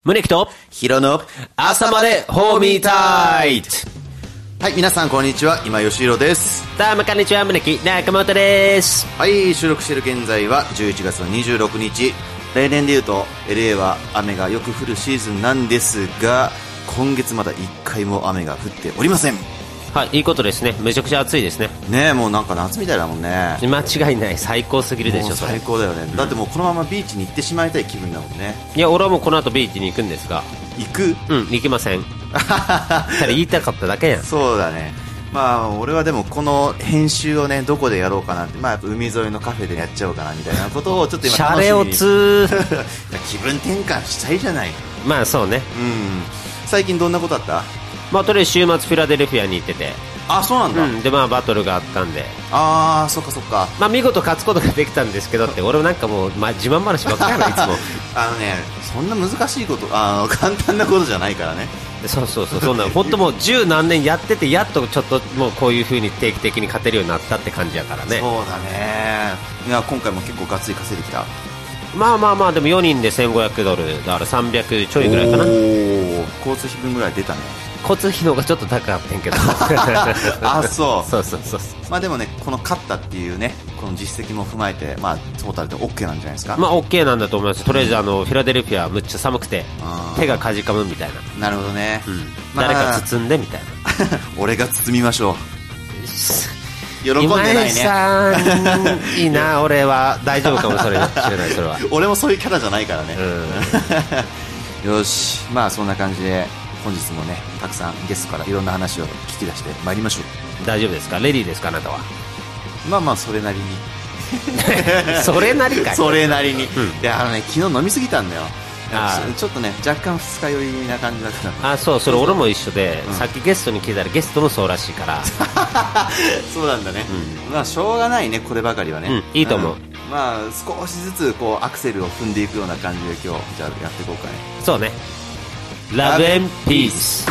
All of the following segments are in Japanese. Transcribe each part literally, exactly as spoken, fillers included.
宗木とヒロの朝までホーミータイト。 はい、皆さんこんにちは、今吉弘です。 どうもこんにちは、宗木中本です。 はい、収録している現在はじゅういちがつのにじゅうろくにち。例年でいうと エルエー は雨がよく降るシーズンなんですが、今月まだいっかいも雨が降っておりません。 はい、いいことですね。めちゃくちゃ暑いですね。 ねえ、もうなんか夏みたいだもんね。 間違いない、最高すぎるでしょ。それ最高だよね、うん、だってもうこのままビーチに行ってしまいたい気分だもんね。 いや、俺はもうこの後ビーチに行くんですが。 行く？ うん、行きません。ただ言いたかっただけやん。 そうだね。まあ俺はでもこの編集をねどこでやろうかなって、まあやっぱ海沿いのカフェでやっちゃおうかなみたいなことをちょっと今楽しみに。シャレオツ気分転換したいじゃない。 まあそうね。 うん。最近どんなことあった？ まあとりあえず週末フィラデルフィアに行ってて。 あ、そうなんだ、 うん、でまあバトルがあったんで、 ああそっかそっか、 まあ見事勝つことができたんですけどって俺なんかもう、まあ、自慢話ばっかりやろいつもあのね、そんな難しいこと、あの簡単なことじゃないからね。 そうそうそう、そんな本当もう十何年やっててやっとちょっともうこういう風に定期的に勝てるようになったって感じやからね。 そうだね。いや今回も結構ガッツリ稼いできた。 まあまあまあでもよにんでせんごひゃくドルだからさんびゃくちょいぐらいかな。おー、交通費分ぐらい出たね。 交通費の方がちょっと高かったんけどあ、そうそうそうそうそう。 まあでもね、この勝ったっていうね、この実績も踏まえて、まあトータルで OK なんじゃないですか。 まあ OK なんだと思います。とりあえずあのフィラデルフィアむっちゃ寒くて手がかじかむみたいな。 なるほどね、 うん、まあ、誰か包んでみたいな俺が包みましょう。喜んでないね。 さんいいな俺は大丈夫かもそれ知らないそれは俺もそういうキャラじゃないからね、 うん、 よし、まあそんな感じで本日もねたくさんゲストからいろんな話を聞き出してまいりましょう。 大丈夫ですか？レディーですかあなたは？ まあまあそれなりにそれなりかいそれなりに、 うん、 いやあのね昨日飲みすぎたんだよ。 あちょっとね若干二日酔いな感じだった。 あ、そう、それ俺も一緒で、 うん、 さっきゲストに聞いたらゲストもそうらしいからそうなんだね、うん、まあしょうがないねこればかりはね、 うん、いいと思う、うん、 まあ少しずつこうアクセルを踏んでいくような感じで今日じゃあやっていこうかね。 そうね。ラブエンピース。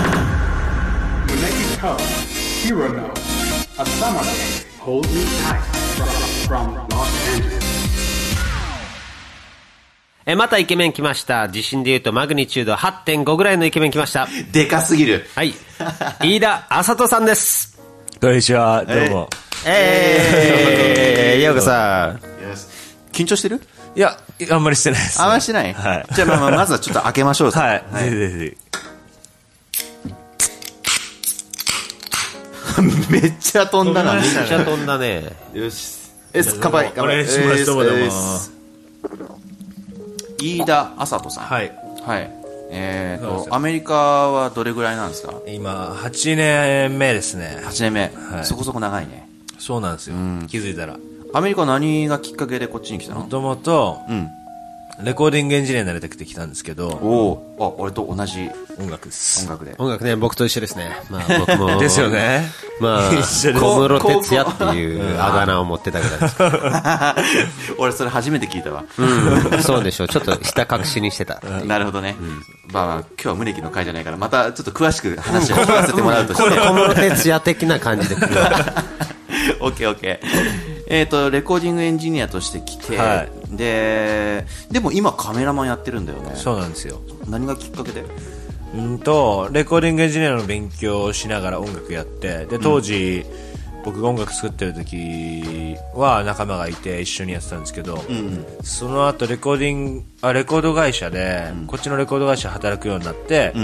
えまたイケメン来ました。地震でいうとマグニチュード はってんご ぐらいのイケメン来ました。 でかすぎる。 はい、飯田あさとさんです。 こんにちは、どうも。 えー、ようこそ。 緊張してる？ いや、あんまりしてないです、ね、 あんまりしてない、 はい、 じゃあ、まあ、まあまずはちょっと開けましょう。 はい、はい、ぜひぜひめっちゃ飛んだな。 めっちゃ飛んだね。 よし、えー、乾杯。 お願いします。どうもどうも。 飯田あさとさん。 はいはい。えーとアメリカはどれぐらいなんですか？ 今はちねんめですね。 はちねんめ、 はい、 そこそこ長いね。 そうなんですよ、うん、気づいたら。 アメリカ何がきっかけでこっちに来たの？ もともとレコーディングエンジニアになりたくて来たんですけど。 おお、あ、俺と同じ音楽です。 音楽で。 音楽ね、僕と一緒ですね。まあ僕もですよね。 まあ小室哲哉っていうあだ名を持ってたぐらいです。 俺それ初めて聞いたわ。 うん、そうでしょう。ちょっと下隠しにしてた。 なるほどね。うん、まあまあ今日は宗木の会じゃないからまたちょっと詳しく話を聞かせてもらうとして。 小室哲哉的な感じで。 オッケーオッケー。えっとレコーディングエンジニアとして来て、はい、ででも今カメラマンやってるんだよね。 そうなんですよ。 何がきっかけで？ うんとレコーディングエンジニアの勉強をしながら音楽やって、で当時、うん、僕が音楽作ってる時は仲間がいて一緒にやってたんですけど、うんうん、その後レコーディングあレコード会社で、うん、こっちのレコード会社で働くようになって、うん、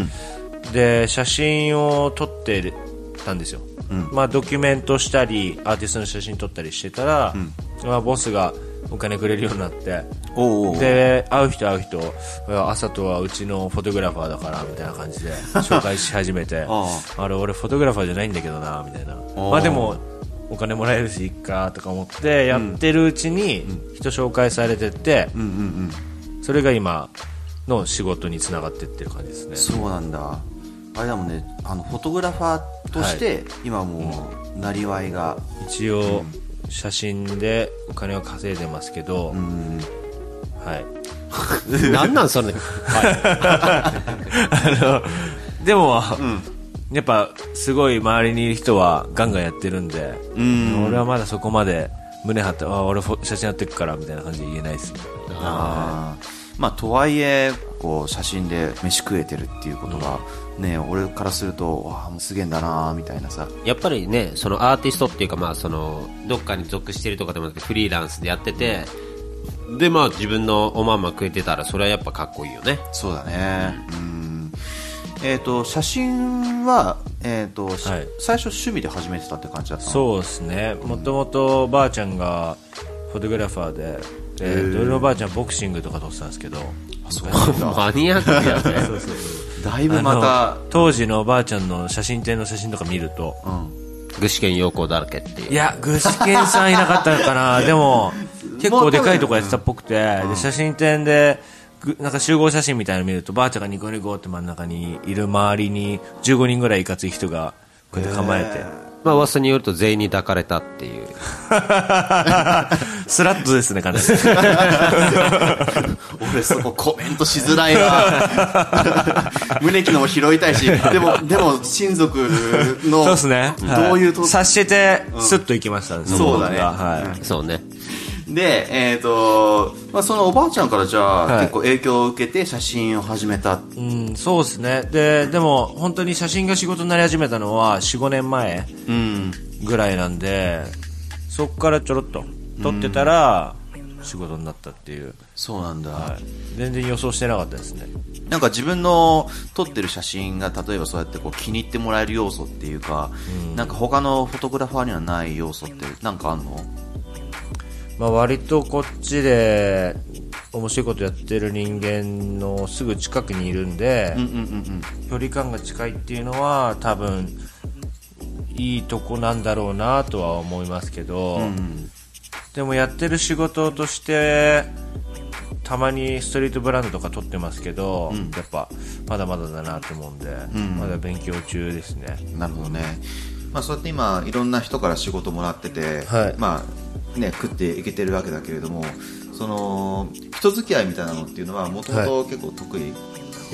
で写真を撮ってたんですよ。うん、まあ、ドキュメントしたりアーティストの写真撮ったりしてたら、うんまあ、ボスがお金くれるようになって、おうおうで会う人会う人朝とはうちのフォトグラファーだからみたいな感じで紹介し始めてあれ俺フォトグラファーじゃないんだけどなみたいな、まあ、でもお金もらえるしいっかとか思ってやってるうちに人紹介されてって、うんうんうんうん、それが今の仕事につながっていってる感じですね。 そうなんだ。あれだもんね、あのフォトグラファーとして今もうなりわいが、 うん、一応写真でお金を稼いでますけど、うん、はいなんなんそれ、はい、 あのでも、うん、やっぱすごい周りにいる人はガンガンやってるんで、うん、俺はまだそこまで胸張ってあ俺写真やってくからみたいな感じで言えないですね。 あ、まあとはいえこう写真で飯食えてるっていうことが、うん、ね俺からするとわあもうすげえんだなみたいなさ。 やっぱりねそのアーティストっていうか、まあそのどっかに属してるとかでもなくてフリーランスでやってて、うん、でまあ自分のおまんま食えてたらそれはやっぱかっこいいよね。 そうだね。うん、えーと写真は、えーとはい、最初趣味で始めてたって感じだったの？ そうですね。もともとばあちゃんがフォトグラファーで、えー、俺のばあちゃんボクシングとか撮ってたんですけど、 あそうなんだマニアックやねそうそうだいぶまた当時のばあちゃんの写真展の写真とか見ると、 うん、具志堅用高だらけっていう。 いや具志堅さんいなかったのかなでも結構でかいとこやってたっぽくて、で写真展でなんか集合写真みたいなの見るとばあちゃんがニコニコって真ん中にいる周りにじゅうごにんぐらいいかつい人がこうやって構えて、 まあ噂によると全員に抱かれたっていうスラッとですねかなり俺そこコメントしづらいわ胸キのも拾いたいし、でもでも親族のそうですね、 どういうと、 はい、察してスッと行きましたね、うん、 そうだね、 はい、 そうね。 で、えーとまあ、そのおばあちゃんからじゃあ、 はい、 結構影響を受けて写真を始めた。 うん、そうですね。で、でも本当に写真が仕事になり始めたのは よん、ごねんまえぐらいなんで、うん、そこからちょろっと撮ってたら仕事になったっていう。 そうなんだ、 はい、全然予想してなかったですね。 なんか自分の撮ってる写真が例えばそうやってこう気に入ってもらえる要素っていうか、うん、なんか他のフォトグラファーにはない要素ってなんかあんの？ まあ、割とこっちで面白いことやってる人間のすぐ近くにいるんで、うんうんうんうん、距離感が近いっていうのは多分いいとこなんだろうなとは思いますけど、うん、でもやってる仕事としてたまにストリートブランドとか撮ってますけど、うん、やっぱまだまだだなと思うんで、うん、まだ勉強中ですね。 なるほどね。まあ、そうやって今いろんな人から仕事もらってて、はい、まあね、食っていけてるわけだけれども、その人付き合いみたいなのっていうのはもともと結構得意？ はい、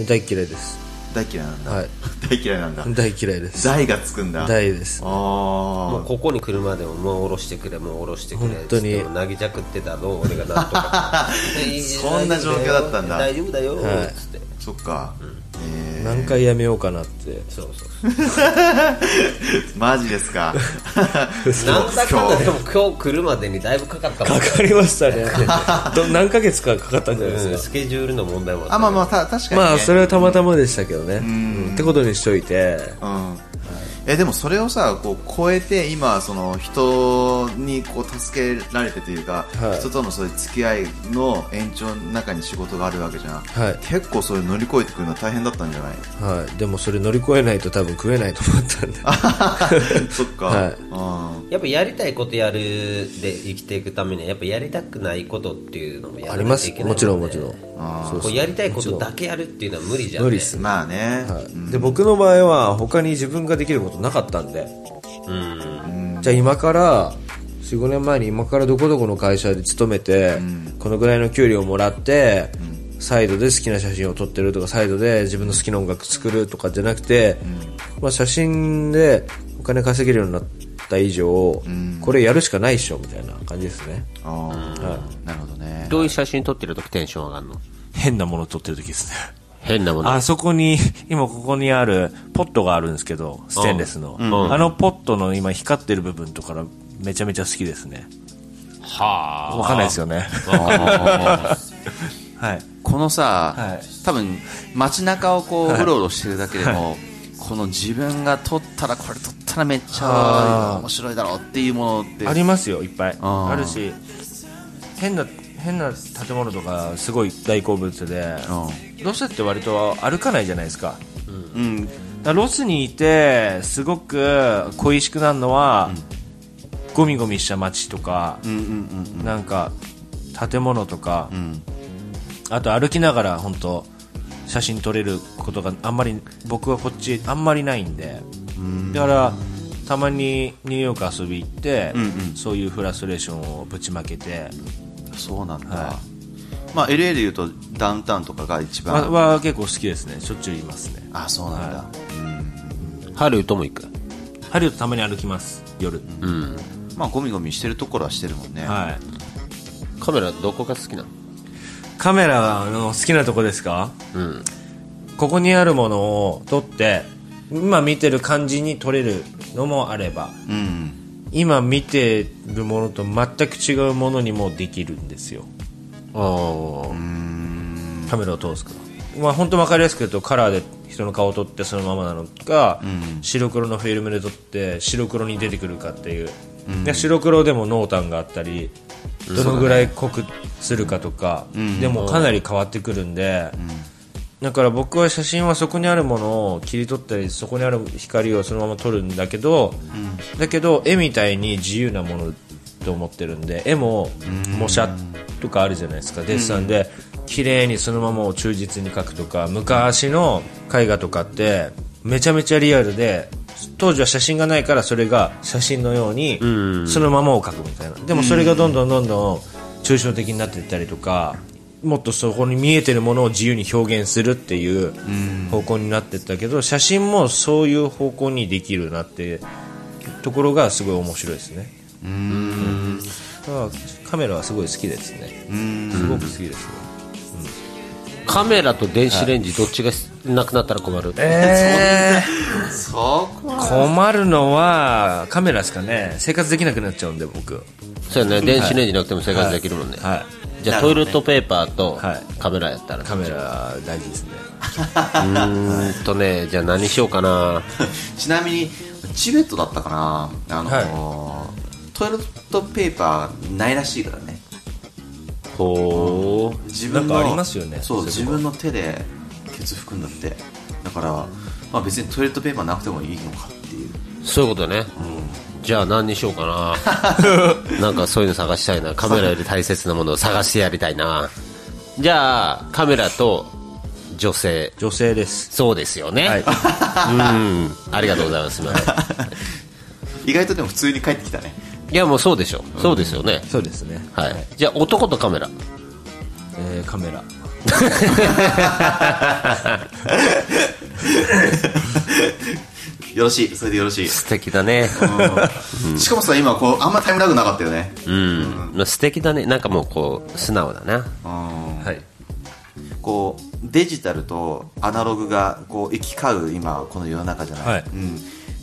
大嫌いです。 大嫌いなんだ、 はい、 大嫌いなんだ。 大嫌いです。 大がつくんだ。 大です。 あもうここに来るまでももう下ろしてくれもう下ろしてくれ本当になぎじゃくってたの俺がなんとかそんな状況だったんだ。 大丈夫だよ、はい、つって。 そっか、うん、 えー、何回やめようかなって。 そうそうそうマジですかなんだかんだでも今日来るまでにだいぶかかったもん。 かかりましたね何ヶ月かかかったんじゃないですか、 うん、スケジュールの問題もあった。 あ、まあまあた確かに、ね、 まあそれはたまたまでしたけどね、うん、ってことにしといて、うん、 えでもそれをさこう超えて今その人にこう助けられてというか、はい、人とのそういう付き合いの延長の中に仕事があるわけじゃん、はい、結構それ乗り越えてくるのは大変だったんじゃない？ はい、でもそれ乗り越えないと多分食えないと思ったんでそっか、 はい、やっぱやりたいことやるで生きていくためにはやっぱやりたくないことっていうのもやらなきゃいけないので、あります。もちろんもちろんあそうそう、こうやりたいことだけやるっていうのは無理じゃん、ね、 無理っす。 まあね、 はい、うん、で僕の場合は他に自分ができることなかったんで、うん、じゃあ今から よん、ごねんまえに今からどこどこの会社で勤めて、うん、このぐらいの給料をもらって、うん、サイドで好きな写真を撮ってるとかサイドで自分の好きな音楽作るとかじゃなくて、うん、まあ、写真でお金稼げるようになった以上、うん、これやるしかないっしょみたいな感じですね。 あ、はい、なるほどね。 どういう写真撮ってるときテンション上がるの？ 変なもの撮ってるときですね。 変なもの。 あそこに今ここにあるポットがあるんですけど、ステンレスの、うん、あのポットの今光ってる部分とかめちゃめちゃ好きですね。 はあ、 わかんないですよね。はい、このさ、はい、多分街中をこううろうろしてるだけでも、はい、この自分が撮ったらこれ撮ったらめっちゃ面白いだろうっていうものってありますよ。いっぱい あ, あるし、変な変な建物とかすごい大好物で、うん、ロスって割と歩かないじゃないですか、うん、だロスにいてすごく恋しくなるのは、うん、ゴミゴミした街とか、うんうんうんうん、なんか建物とか、うん、あと歩きながら本当写真撮れることがあんまり僕はこっちあんまりないんで、うん、だからたまにニューヨーク遊び行って、うんうん、そういうフラストレーションをぶちまけて。 そうなんだ、はい、まあ、エルエー でいうとダウンタウンとかが一番は、は結構好きですね。しょっちゅう言いますね。 あ、そうなんだ、はい、 うん、ハリウッドも行く。 ハリウッドたまに歩きます夜、うん、 まあゴミゴミしてるところはしてるもんね、 はい、カメラどこが好きなの？ カメラの好きなとこですか、うん、ここにあるものを撮って今見てる感じに撮れるのもあれば、うん、今見てるものと全く違うものにもできるんですよ。あー、うーん、カメラを通すから、まあ、本当分かりやすく言うとカラーで人の顔を撮ってそのままなのか、うん、白黒のフィルムで撮って白黒に出てくるかっていう、うん、で白黒でも濃淡があったりどのぐらい濃くするかとか、うん、でもかなり変わってくるんで、うん、だから僕は写真はそこにあるものを切り取ったりそこにある光をそのまま撮るんだけど、うん、だけど絵みたいに自由なものと思ってるんで、絵も模写とかあるじゃないですか、デッサンで綺麗にそのままを忠実に描くとか、昔の絵画とかってめちゃめちゃリアルで当時は写真がないからそれが写真のようにそのままを描くみたいな。でもそれがどんどんどんどん抽象的になっていったりとか、もっとそこに見えてるものを自由に表現するっていう方向になっていったけど、写真もそういう方向にできるなってところがすごい面白いですね。うーん、カメラはすごい好きですね。うーん、すごく好きですね、 うん、カメラと電子レンジどっちがなくなったら困る？ えー、そ困るのはカメラですかね。生活できなくなっちゃうんで僕。 そうやね、電子レンジなくても生活できるもんね、はいはい、じゃあトイレットペーパーとカメラやったら、 カメラ大事ですね。 うーんとね、じゃあ何しようかなちなみにチベットだったかな、あの、はい、トイレットペーパーないらしいからね。 ほう、自分のなんかありますよね。 そう、自分の手でケツ拭くんだって。だから、まあ、別にトイレットペーパーなくてもいいのかっていう。 そういうことね、うん、じゃあ何にしようかななんかそういうの探したいな。カメラより大切なものを探してやりたいな。じゃあカメラと女性。 女性です。 そうですよね、はい、うん、ありがとうございます意外とでも普通に帰ってきたね。 いやもうそうでしょ、うん、そうですよね。 そうですね、 はい、はい、じゃあ男とカメラ、 えー、カメラよろしい、それでよろしい。 素敵だね、 うん、しかもさ今こうあんまタイムラグなかったよね。 うん、うん、素敵だね。なんかもうこう素直だな、うん、 はい。こうデジタルとアナログがこう行き交う今この世の中じゃない、はい、うん、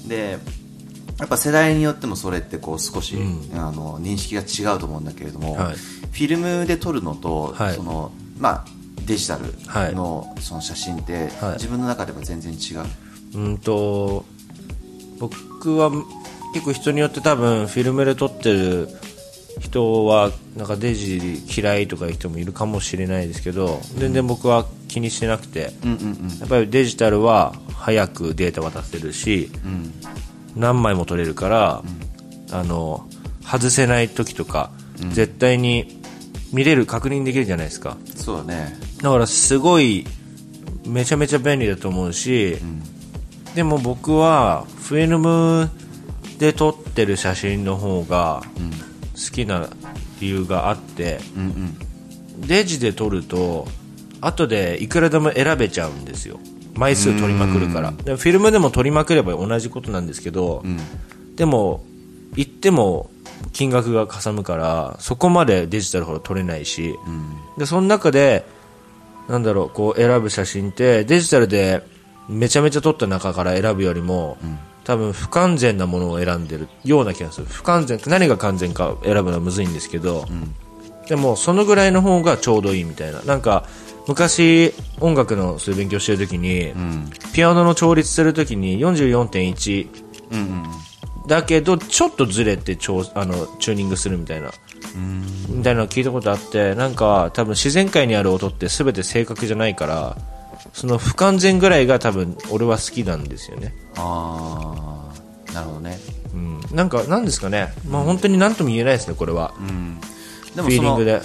でやっぱ世代によってもそれってこう少し、うん、あの認識が違うと思うんだけれども、はい、フィルムで撮るのと、はい、そのまあ、デジタル の, その写真って、はい、自分の中では全然違う。 うんと僕は結構人によって多分フィルムで撮ってる人はなんかデジ嫌いとかいう人もいるかもしれないですけど、全然僕は気にしてなくて、うんうんうん、やっぱりデジタルは早くデータ渡せるし、うん、何枚も撮れるから、うん、あの外せない時とか、うん、絶対に見れる、確認できるじゃないですか。 そうだね。 だからすごいめちゃめちゃ便利だと思うし、うん、でも僕はフィルムで撮ってる写真の方が好きな理由があって、うんうん、デジで撮ると後でいくらでも選べちゃうんですよ。枚数撮りまくるから。でフィルムでも撮りまくれば同じことなんですけど、うん、でも言っても金額がかさむからそこまでデジタルほど撮れないし、うん、でその中でなんだろう、こう選ぶ写真ってデジタルでめちゃめちゃ撮った中から選ぶよりも、うん、多分不完全なものを選んでるような気がする。不完全、何が完全か選ぶのはむずいんですけど、うん、でもそのぐらいの方がちょうどいいみたいな。なんか昔音楽のそういう勉強してる時に、うん、ピアノの調律する時に よんじゅうよんてんいち、うんうんだけどちょっとずれてちょあのチューニングするみたいなみたいなの聞いたことあって、なんか多分自然界にある音って全て正確じゃないから、その不完全ぐらいが多分俺は好きなんですよね。 ああ、なるほどね、 うん、なんかなんですかね、まあ、本当に何とも言えないですねこれは、うん、でもそのフィーリングで、 うん、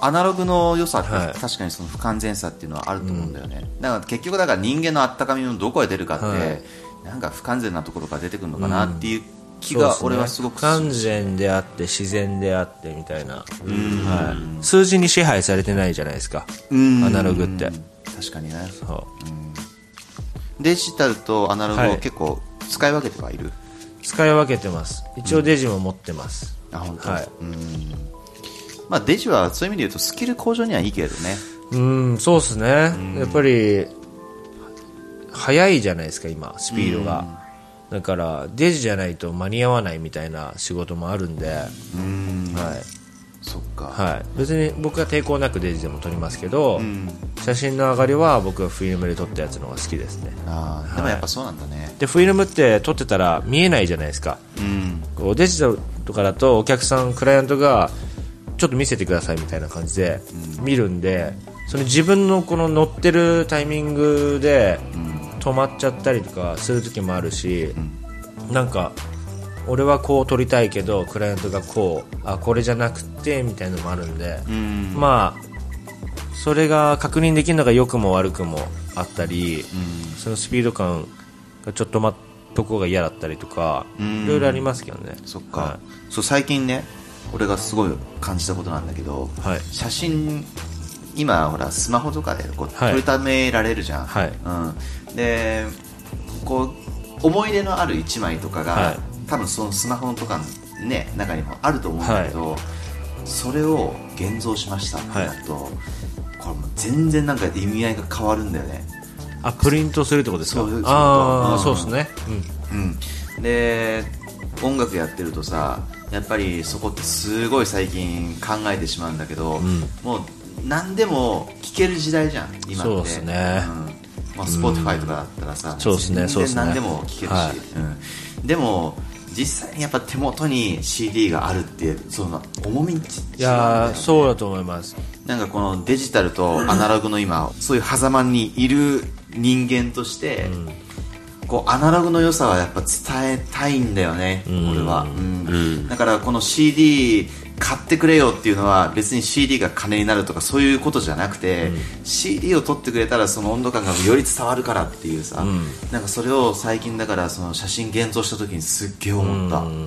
アナログの良さって確かにその不完全さっていうのはあると思うんだよね、はい、だから結局だから人間のあったかみのどこへ出るかって、はい、なんか不完全なところから出てくるのかなっていう気が俺はすごく、 不完全であって自然であってみたいな、うん、はい、数字に支配されてないじゃないですか、うん、アナログって。 確かにね。そう、うん、デジタルとアナログを結構使い分けてはいる、はい、 使い分けてます。一応デジも持ってます、 うん、あ、本当。はい、うん、まあ、デジはそういう意味で言うとスキル向上にはいいけれどね。 うんそうですね、うん、やっぱり速いじゃないですか今スピードが、うん、だからデジじゃないと間に合わないみたいな仕事もあるんで、うん、はい、 そっか、 はい、別に僕は抵抗なくデジでも撮りますけど、うん、写真の上がりは僕はフィルムで撮ったやつの方が好きですね。 あ、はい、でもやっぱそうなんだね。 でフィルムって撮ってたら見えないじゃないですか、うん、こうデジタルとかだとお客さんクライアントがちょっと見せてくださいみたいな感じで見るんで、うん、その自分のこの乗ってるタイミングで止まっちゃったりとかする時もあるし、うん、なんか俺はこう撮りたいけどクライアントがこうあこれじゃなくてみたいなのもあるんで、うん、まあそれが確認できるのが良くも悪くもあったり、うん、そのスピード感がちょっと止まっとこが嫌だったりとかいろいろありますけどね。 そっか、はい、そう最近ね俺がすごい感じたことなんだけど、はい、写真今ほらスマホとかでこう、はい、撮りためられるじゃん、はい、うん、でこう思い出のあるいちまいとかが、はい、多分そのスマホとかの、ね、中にもあると思うんだけど、はい、それを現像しましたってなると、はい、これもう全然なんか意味合いが変わるんだよね。 あプリントするってことですか。 そうああ、うん、そうですね、 うんうん、で音楽やってるとさやっぱりそこってすごい最近考えてしまうんだけど、うん、もう何でも聴ける時代じゃん今って。 そうですね、 うんまあ、Spotify とかだったらさ、 うん、そうですね、 全然何でも聴けるし、はいうん、でも実際にやっぱ手元に シーディー があるってその重み違うんだよね。 いやそうだと思います。 なんかこのデジタルとアナログの今そういう狭間にいる人間として、うんこうアナログの良さはやっぱ伝えたいんだよね、うん、俺は、うんうん、だからこの シーディー 買ってくれよっていうのは別に シーディー が金になるとかそういうことじゃなくて、うん、シーディー を撮ってくれたらその温度感がより伝わるからっていうさ、うん、なんかそれを最近だからその写真現像した時にすっげえ思った、うんうん、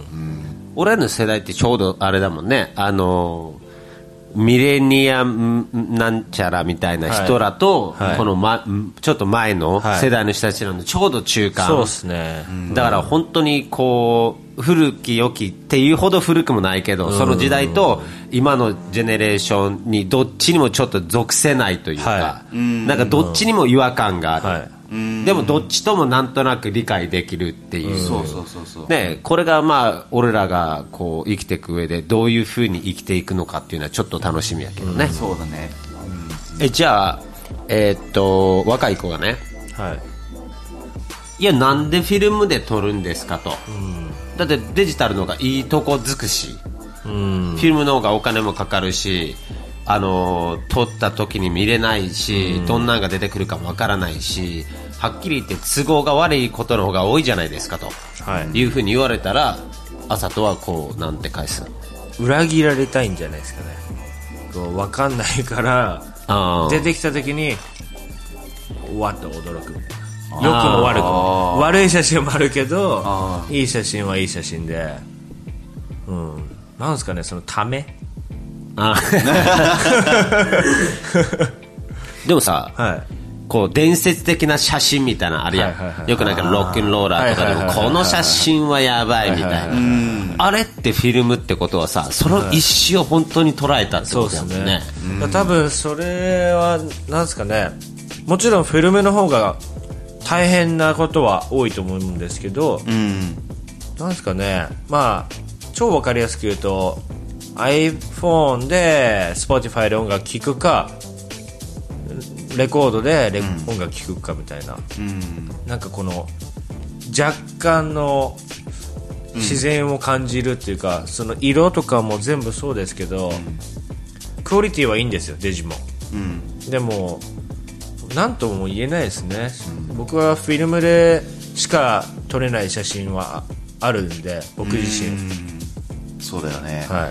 俺らの世代ってちょうどあれだもんね、あのミレニアムなんちゃらみたいな人らと、はいはい、この、ま、ちょっと前の世代の人たちなんで、ちょうど中間、 そうですね、 だから本当にこう古き良きっていうほど古くもないけど、その時代と今のジェネレーションにどっちにもちょっと属せないというか、はい、なんかどっちにも違和感がある、はいでもどっちともなんとなく理解できるっていう、 そうそうそうそう、 ね、これがまあ俺らがこう生きていく上でどういう風に生きていくのかっていうのはちょっと楽しみやけどね、 うん、そうだね、 うん、えじゃあえー、っと若い子がね、はい、いやなんでフィルムで撮るんですかと、うん、だってデジタルの方がいいとこ尽くし、うん、フィルムの方がお金もかかるしあの撮った時に見れないし、うん、どんなんが出てくるかもわからないしはっきり言って都合が悪いことの方が多いじゃないですかと、はい、いうふうに言われたら朝とはこうなんて返す。 裏切られたいんじゃないですかね。こう分かんないから出てきた時にわっと驚く。良くも悪くも悪い写真もあるけどいい写真はいい写真で、うん、なんですかねそのためあでもさ、はい、こう伝説的な写真みたいなのあるやん、はいはいはい、よくなんかロックンローラーとかでもこの写真はやばいみたいな、はいはいはいはい、あれってフィルムってことはさその一瞬を本当に捉えたってことだもんね、はい、そうですね。 多分それはなんですかね、もちろんフィルムの方が大変なことは多いと思うんですけど、うん、なんですかね、まあ超わかりやすく言うとiPhone で Spotify で音楽聴くかレコードでレ、うん、音楽聴くかみたいな、うん、なんかこの若干の自然を感じるっていうか、うん、その色とかも全部そうですけど、うん、クオリティはいいんですよデジも、うん、でもなんとも言えないですね、うん、僕はフィルムでしか撮れない写真はあるんで僕自身、うん、 そうだよね、はい、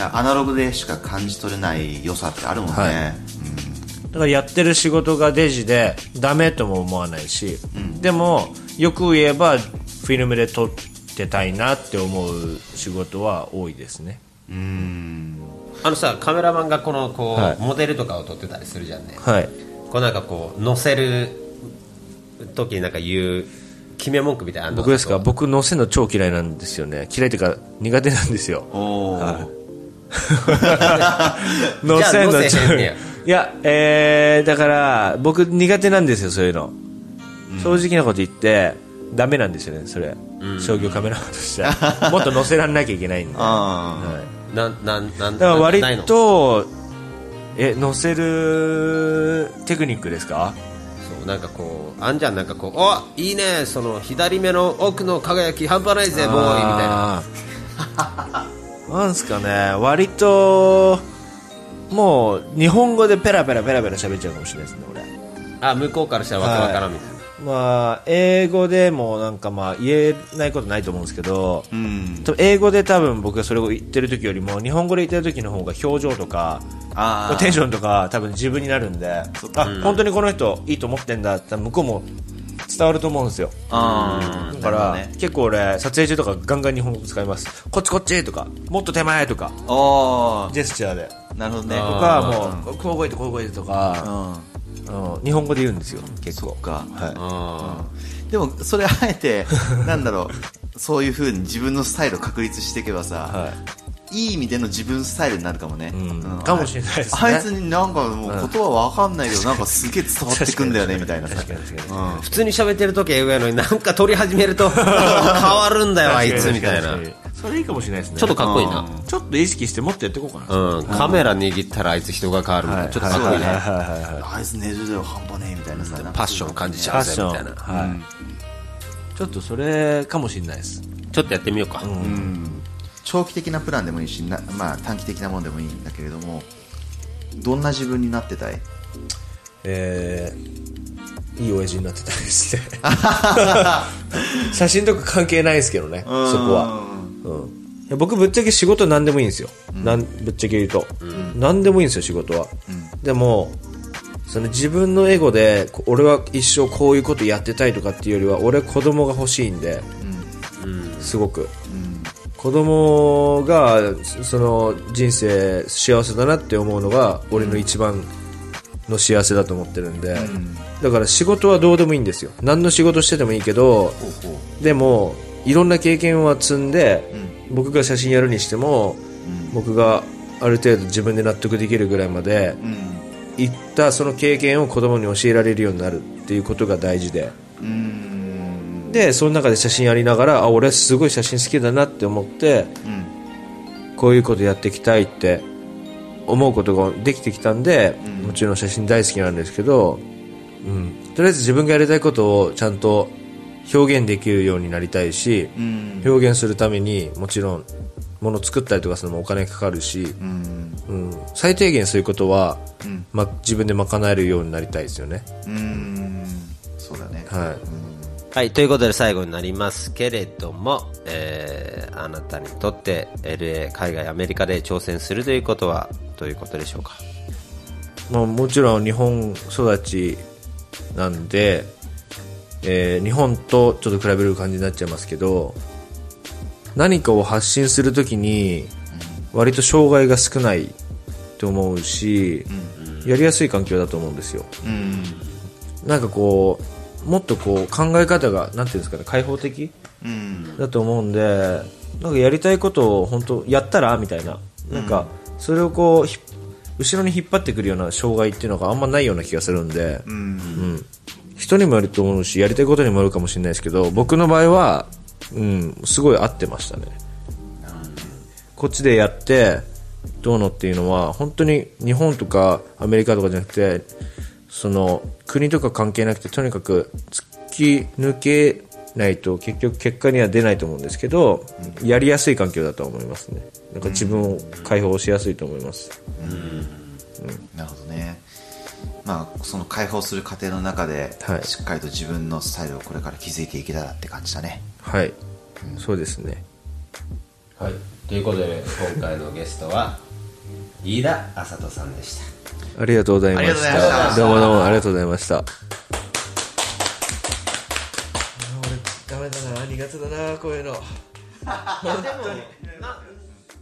アナログでしか感じ取れない良さってあるもんね、はい、 うん、だからやってる仕事がデジでダメとも思わないし、うん、でもよく言えばフィルムで撮ってたいなって思う仕事は多いですね。 うーん、あのさカメラマンがこのこう、はい、モデルとかを撮ってたりするじゃんね、はい、こうなんかこう載せる時になんか言う決め文句みたいなの。 僕ですか、僕載せるの超嫌いなんですよね。嫌いというか苦手なんですよ。お、はい、載せるのいや、えー、だから僕苦手なんですよそういうの、うん、正直なこと言ってダメなんですよねそれ、うん、商業カメラマンとしてはもっと載せらんなきゃいけないんであ、 はい、なななだから割とえ載せるテクニックですか。 そうなんかこうあんじゃんなんかこうおいいねその左目の奥の輝き半端ないぜボーイみたいななんすかね割ともう日本語でペラペラペラペラ喋っちゃうかもしれないですね俺。 あ向こうからしたらわけわからんみたいな、はい、 まあ英語でもなんかまあ言えないことないと思うんですけど、うん、英語で多分僕がそれを言ってる時よりも日本語で言ってる時の方が表情とかあテンションとか多分自分になるんで、あ、うん、本当にこの人いいと思ってんだって向こうも伝わると思うんですよ。あだから、ね、結構俺撮影中とかガンガン日本語使います。こっちこっちとかもっと手前とかジェスチャーでなるほどね。 とかもうこう動いてこう動いてとか、うん、日本語で言うんですよ結構。そっか、 はい、うん、でもそれあえてなんだろうそういう風に自分のスタイルを確立していけばさ、はいいい意味での自分スタイルになるかもね、うんうん、かもしれないですね。 あいつになんかもう言葉わかんないけど、うん、なんかすげえ伝わってくんだよねみたいなさ、 うん、普通に喋ってる時は上のになんか撮り始めると変わるんだよあいつみたいな。 それいいかもしれないですね。 ちょっとかっこいいな。 ちょっと意識してもっとやっていこうかな、 うん、カメラ握ったらあいつ人が変わるみたいな、はい、ちょっとかっこいいね、はいはいはいはい、あいつネジで半端ねえみたいなさ、 パッション感じちゃうぜみたいな、はい、うん、 ちょっとそれかもしれないです。 ちょっとやってみようか、うんうん、 長期的なプランでもいいしな、まあ、短期的なものでもいいんだけれどもどんな自分になってたい？ えー、いい親父になってたいですね写真とか関係ないですけどねそこは、うん、いや僕ぶっちゃけ仕事何でもいいんですよ、うん、なんぶっちゃけ言うと、うん、何でもいいんですよ仕事は、うん、でもその自分のエゴで俺は一生こういうことやってたいとかっていうよりは俺子供が欲しいんで、うん、すごく、うん、子供がその人生幸せだなって思うのが俺の一番の幸せだと思ってるんで、うん、だから仕事はどうでもいいんですよ。何の仕事しててもいいけど、でもいろんな経験は積んで、うん、僕が写真やるにしても、うん、僕がある程度自分で納得できるぐらいまで、うん、いったその経験を子供に教えられるようになるっていうことが大事で、うん、でその中で写真やりながらあ俺すごい写真好きだなって思って、うん、こういうことやっていきたいって思うことができてきたんで、うん、もちろん写真大好きなんですけど、うん、とりあえず自分がやりたいことをちゃんと表現できるようになりたいし、うん、表現するためにもちろん物を作ったりとかするのもお金かかるし、うんうん、最低限そういうことは、うんま、自分で賄えるようになりたいですよね。うん、 そうだね、 はい、うん、はい、ということで最後になりますけれども、えー、あなたにとって エルエー 海外アメリカで挑戦するということはどういうことでしょうか？ まあ、もちろん日本育ちなんで、えー、日本とちょっと比べる感じになっちゃいますけど、何かを発信するときに割と障害が少ないと思うし、うん、やりやすい環境だと思うんですよ、うん、なんかこうもっとこう考え方がなんていうんですかね開放的、うん、だと思うんで、なんかやりたいことを本当やったらみたいな、なんかそれをこう後ろに引っ張ってくるような障害っていうのがあんまないような気がするんで、うんうん、人にもよると思うしやりたいことにもよるかもしれないですけど、僕の場合は、うん、すごい合ってましたね、うん、こっちでやってどうのっていうのは本当に日本とかアメリカとかじゃなくてその国とか関係なくてとにかく突き抜けないと結局結果には出ないと思うんですけど、うん、やりやすい環境だと思いますね。なんか自分を解放しやすいと思います、うんうん、 なるほどね。まあその解放する過程の中で、はい、しっかりと自分のスタイルをこれから築いていけたらって感じだね。 はい、うん、そうですね。 はい、ということで今回のゲストは飯田麻人さんでした。 ありがとうございました。どうもどうもありがとうございました。俺ダメだな、苦手だなこういうの。でもな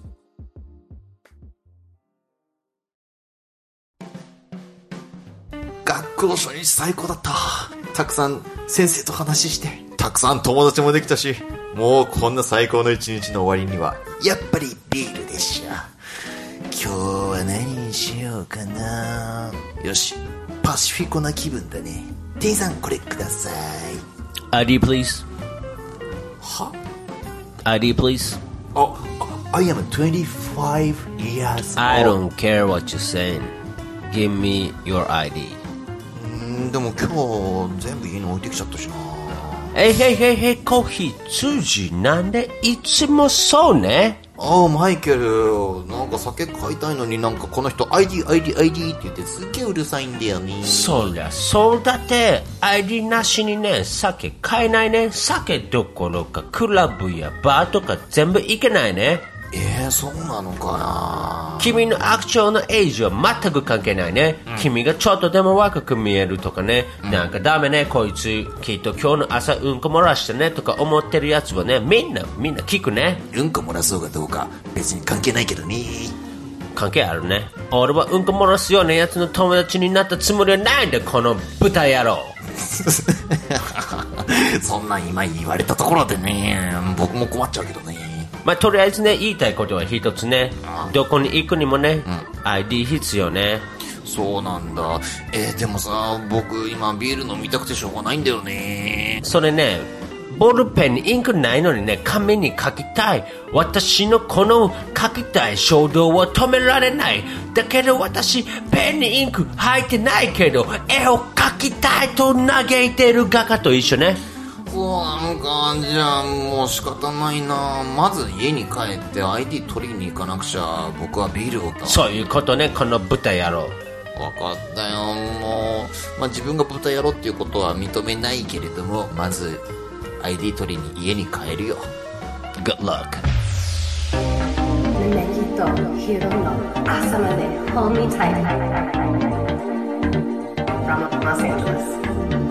学校初日最高だった。たくさん先生と話してたくさん友達もできたし、もうこんな最高の一日の終わりにはやっぱりビールでしょ。今日は何にしようかな。よし、パシフィコな気分だね。店員さん、これください。 アイディー please はアイディー please あ、I am twenty-five years old. I don't care what you're saying. Give me your アイディー。 うんでも今日全部家に置いてきちゃったしな。 えいへいへいへい、コーヒー通じなんでいつもそうね。 ああ、マイケル、なんか酒買いたいのになんかこの人 アイディー アイディー アイディー って言ってすっげえうるさいんだよね。 そりゃそうだって アイディー なしにね酒買えないね。酒どころかクラブやバーとか全部行けないね。 えー、そうなのかな。 君のアクションのエイジは全く関係ないね、うん、君がちょっとでも若く見えるとかね、うん、なんかダメねこいつきっと今日の朝うんこ漏らしてねとか思ってるやつはねみんなみんな聞くね。 うんこ漏らそうかどうか別に関係ないけどね。 関係あるね。俺はうんこ漏らすようなやつの友達になったつもりはないんだこの豚野郎そんなん今言われたところでね僕も困っちゃうけどね。 まあ、とりあえずね言いたいことは一つね、どこに行くにもね、うん、アイディー 必要ね。 そうなんだ。えー、でもさ僕今ビール飲みたくてしょうがないんだよね。 それねボールペンにインクないのにね紙に書きたい。私のこの書きたい衝動は止められない。だけど私ペンにインク入ってないけど絵を描きたいと嘆いてる画家と一緒ね。 そうなのか。じゃあもう仕方ないな。まず家に帰って アイディー 取りに行かなくちゃ。僕はビールを。 そういうことねこの豚野郎。 分かったよもう、まあ、自分が豚野郎っていうことは認めないけれどもまず アイディー 取りに家に帰るよ。 Good luck。 ネギとヒロの朝まで Hold me tight from Los Angeles。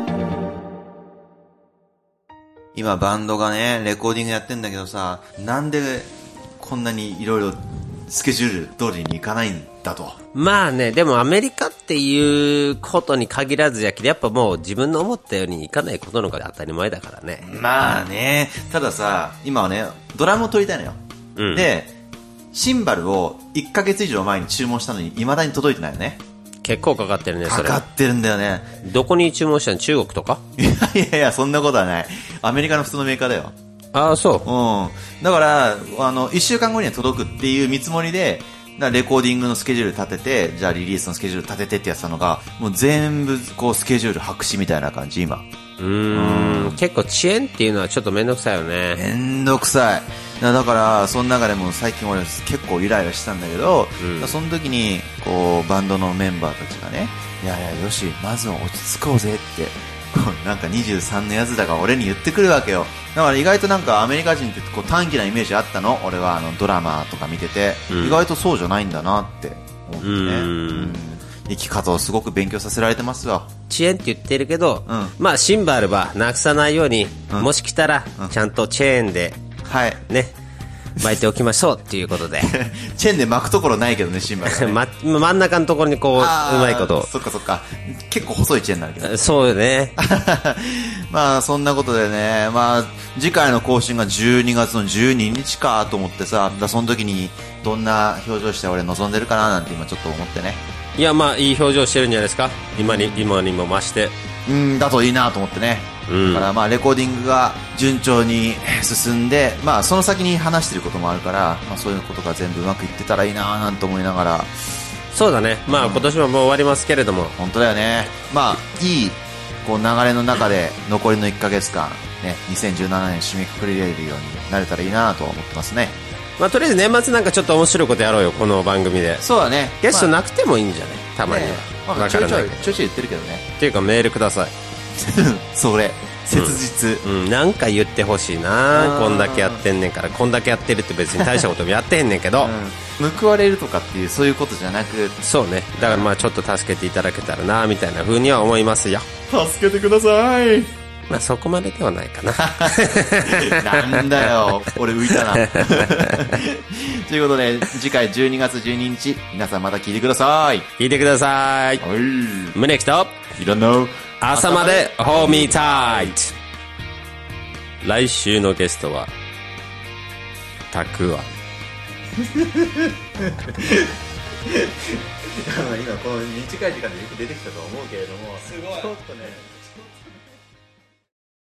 今バンドがねレコーディングやってんだけどさ、なんでこんなにいろいろスケジュール通りにいかないんだと。 まあねでもアメリカっていうことに限らずやけどやっぱもう自分の思ったようにいかないことのが当たり前だからね。 まあねたださ今はねドラムを取りたいのよ、うん、でシンバルをいっかげつ以上前に注文したのに未だに届いてないよね。 結構かかってるねそれ。 かかってるんだよね。 どこに注文したの？中国とか？ いやいやいやそんなことはない。アメリカの普通のメーカーだよ。 ああそう。 うん。だからあのいっしゅうかんごには届くっていう見積もりでだレコーディングのスケジュール立ててじゃあリリースのスケジュール立ててってやってたのがもう全部こうスケジュール白紙みたいな感じ今。 うーん結構遅延っていうのはちょっとめんどくさいよね。 めんどくさい。だからその中でも最近俺結構イライラしたんだけど、うん、その時にこうバンドのメンバーたちがねいやいやよしまずは落ち着こうぜってこうなんかにじゅうさんのやつだから俺に言ってくるわけよ。だから意外となんかアメリカ人ってこう短気なイメージあったの。俺はあのドラマとか見てて、うん、意外とそうじゃないんだなって思ってね。うんうん生き方をすごく勉強させられてますわ。 遅延って言ってるけど、うん、まあシンバルはなくさないように、うん、もし来たら、うん、ちゃんとチェーンで、はいね巻いておきましょうっていうことでチェーンで巻くところないけどねシンバル、ねま、真ん中のところにこううまいことそっかそっか結構細いチェーンになるけどそうよねまあそんなことでねまあ次回の更新がじゅうにがつのじゅうににちかと思ってさだその時にどんな表情して俺望んでるかななんて今ちょっと思ってね。 いやまあいい表情してるんじゃないですか今に、うん、今にも増してうんだといいなと思ってね、うん、だからまあレコーディングが順調に進んでまあその先に話してることもあるから、まあ、そういうことが全部うまくいってたらいいななんて思いながら。 そうだねまあ、うん、今年ももう終わりますけれども本当だよね。まあいいこう流れの中で残りのいっかげつかん、ね、にせんじゅうななねん締めくくれるようになれたらいいなと思ってますね。 まあ、とりあえず年末なんかちょっと面白いことやろうよこの番組で。 そうだねゲストなくてもいいんじゃない、まあ、たまには、ねまあ、ちょいちょいちょいちょい言ってるけどねっていうかメールくださいそれ切実、 うんうん、なんか言ってほしいなこんだけやってんねんからこんだけやってるって別に大したこともやってへんねんけど、 うん、報われるとかっていうそういうことじゃなくそうねだからまあちょっと助けていただけたらなみたいな風には思いますよ。 助けてください。 まあそこまでではないかななんだよ俺浮いたなということで次回じゅうにがつじゅうににち皆さんまた聞いてください。 聞いてください。宗木といらんの朝まで Hold me tight。 来週のゲストはたくあん今この短い時間でよく出てきたと思うけれども、 すごいちょっとね